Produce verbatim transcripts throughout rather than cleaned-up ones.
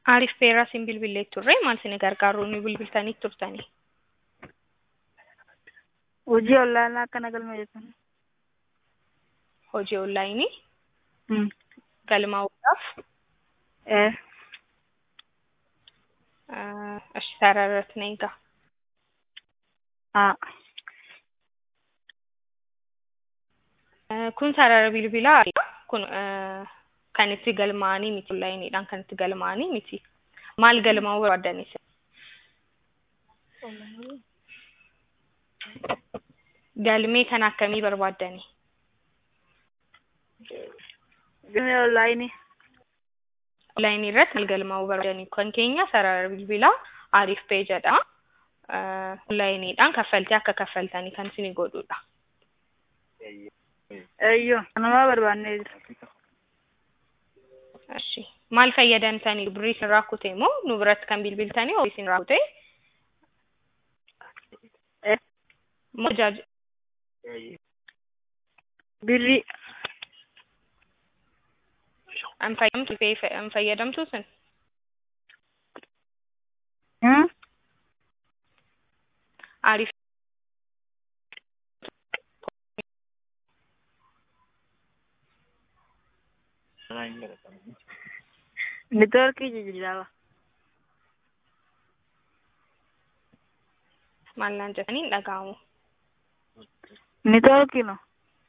Arif Peerraa siin bilbilee turre maal isin gargaaru ni bilbiltanii turtanii? Hojii olaanaa akkana galmeessan. Hojii onlaayinii Hmm. galmaa'uudhaaf Eh. eh, ashi sarara irratti na eegaa. Ah. Eh, Kun sarara bilbilaa kun eh, kan itti galmaa'anii miti onlaayiniidhaan kan itti galmaa'anii miti. Maal galmaa'uu barbaaddanis? Galmee kan akkamii barbaaddani? Galmee onlaayinii. Onlaayinii irratti maal galmaa'uu barbaadani? Kan keenya sarara bilbilaa Arif Pay jedha. Eh, Onlaayiniidhaan kaffaltii akka kaffaltanii kan isin godhudha. Eeyyoo. Kanuma barbaannee jira. Ashi. Maal fayyadamtanii birrii isin rakkute moo nu biratti kan bilbiltanii hojii isin rakkute? Eh. Moo tajaajila Birrii. an fayyadamtu ta'e an fayyadamtu sun Hmm. Arif Neetwoorkii jijjiirama. maal naan jedhanii hin dhaga'amu. Neetwoorkii no.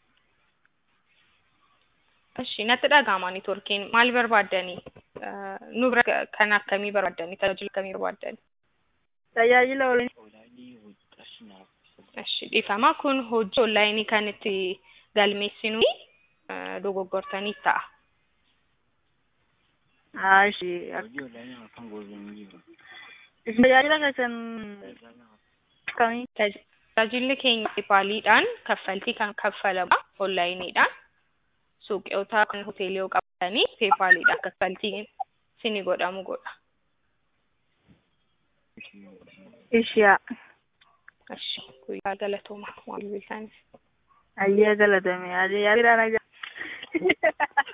Ashi natti dhaga'ama neetwoorkiin maal barbaaddanii? Eh, Nu bira kan akkamii barbaaddanii? Tajaajila akkamii barbaaddanii? Tajaajila onlaayinii. Ashi dhiifama kun hojii onlaayinii kan itti galmeessinu eh, dogoggortanii ta'a. Ashi. Isin tajaajila keessan akkamii? Taj- Tajaajilli keenya peepaaliidhaan kaffaltii kan kaffalamu onlaayiniidhaan suuqiotaa kan hoteelii yoo qabatanii peepaaliidhaan kaffaltiin isinii godhamu godha. Ishiyaa. Ashi guyyaa galatooma waan bilbiltaniif. Ayyee galatame. Ayyee yaadira na